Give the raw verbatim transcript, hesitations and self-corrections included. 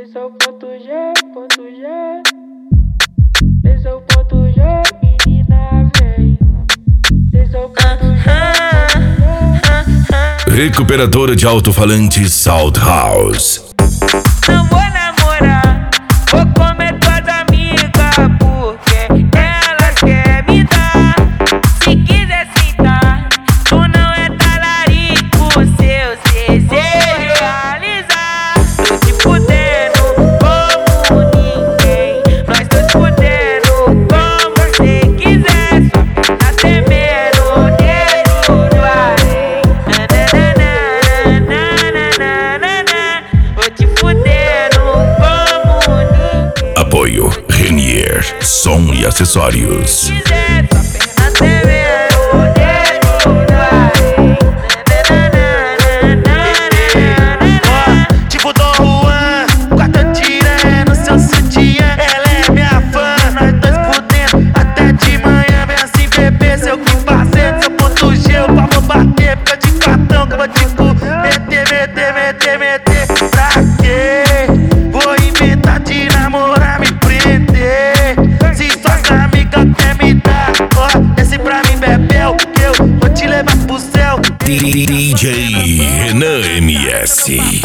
Esse é o ponto G, ponto G. Esse é o ponto G, menina vem. Esse é o ponto G, ponto G. Recuperadora de alto-falante Sound House. Não vou namorar, vou comer tuas amigas, porque elas querem me dar. Se quiser sentar, tu não é talarico, seus desejos realizar. Tô te fudendo como ninguém, nós tô te fudendo como você quiser. Só tá temendo o dedo do além. Nananana, vou te fudendo como ninguém. Apoio Renier, som e acessórios. Quiser, só perna temendo o dedo do além. Nananana. Tipo Dom Juan, quarta tira no seu sutiã. Ela é minha fã, nós dois fudendo até de manhã. Vem assim, bebê, seu que fazer, seu ponto G, eu vou bater. Fica de cartão que eu vou te cu, meter, meter, meter, meter. Pra quê? Vou inventar de namorar, me prender. Se suas amigas quer me dar, ó, desce pra mim, bebel, que eu vou te levar pro céu. D J Renan M S.